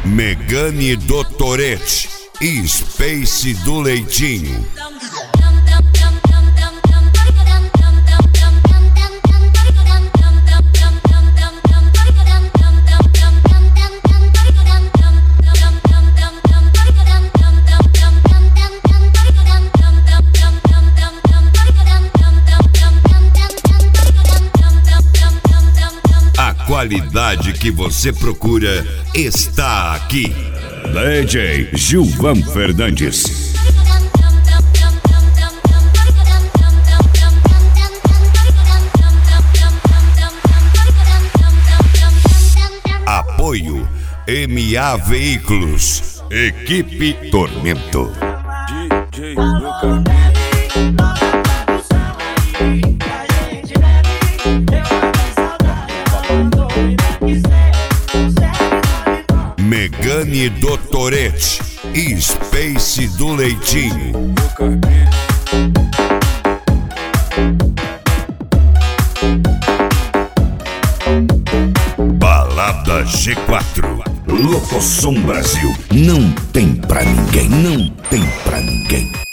Megane do Tourette e Space do Leitinho. A qualidade que você procura está aqui. DJ Gilvan Fernandes. Apoio MA Veículos. Equipe Tormento. Megane do Tourette e Space do Leitinho. Balada G4. Locosom Brasil. Não tem pra ninguém, não tem pra ninguém.